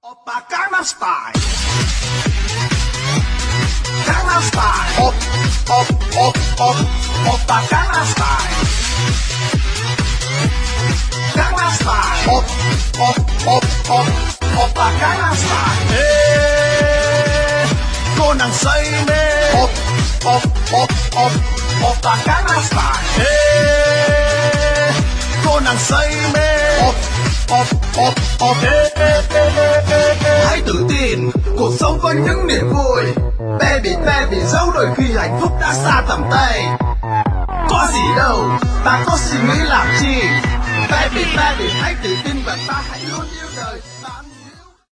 Oppa Gangnam Style. Gangnam Style. Oppa Gangnam Style. Gangnam Style. Oppa Gangnam Style. Hey, cô nàng say mê. Oppa Gangnam Style. Hey, cô nàng say mê. Hãy tự tin, cuộc sống có những niềm vui. Baby, dẫu đôi khi hạnh phúc đã xa tầm tay. Có gì đâu, ta có suy nghĩ làm chi. Baby, hãy tự tin và ta hãy